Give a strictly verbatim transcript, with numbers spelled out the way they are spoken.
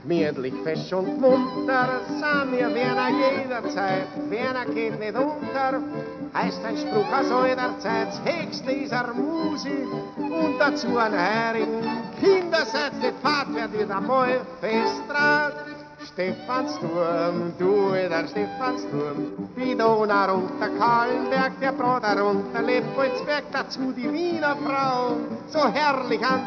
Gemütlich, fesch und munter, sahen wir Wiener jederzeit. Wiener geht nicht unter, heißt ein Spruch aus eurer Zeit. Das höchste ist er Musik und dazu ein Hering. Kinder, seid nicht fad, wer dir einmal festrat. Stephansturm, du der Stephansturm, die Donau runter, Kahlenberg, der Broder runter, Leopoldsberg, dazu die Wiener Frau, so herrlich an